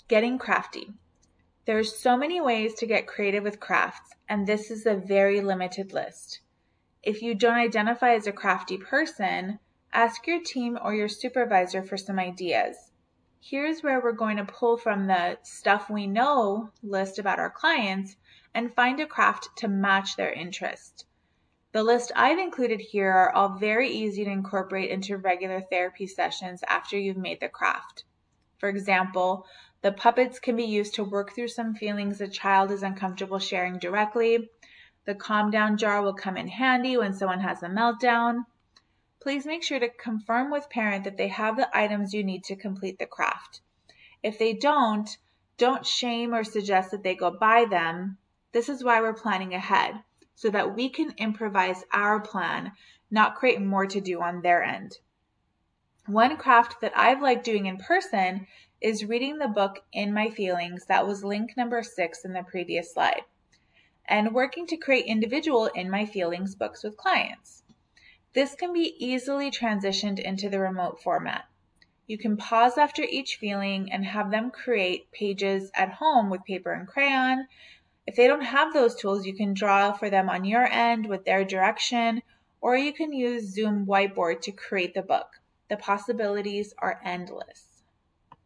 Getting crafty. There's so many ways to get creative with crafts, and this is a very limited list. If you don't identify as a crafty person, ask your team or your supervisor for some ideas. Here's where we're going to pull from the stuff we know list about our clients and find a craft to match their interest. The list I've included here are all very easy to incorporate into regular therapy sessions after you've made the craft. For example, the puppets can be used to work through some feelings a child is uncomfortable sharing directly. The calm down jar will come in handy when someone has a meltdown. Please make sure to confirm with parent that they have the items you need to complete the craft. If they don't shame or suggest that they go buy them. This is why we're planning ahead, so that we can improvise our plan, not create more to do on their end. One craft that I've liked doing in person is reading the book In My Feelings, that was link number 6 in the previous slide, and working to create individual In My Feelings books with clients. This can be easily transitioned into the remote format. You can pause after each feeling and have them create pages at home with paper and crayon. If they don't have those tools, you can draw for them on your end with their direction, or you can use Zoom Whiteboard to create the book. The possibilities are endless.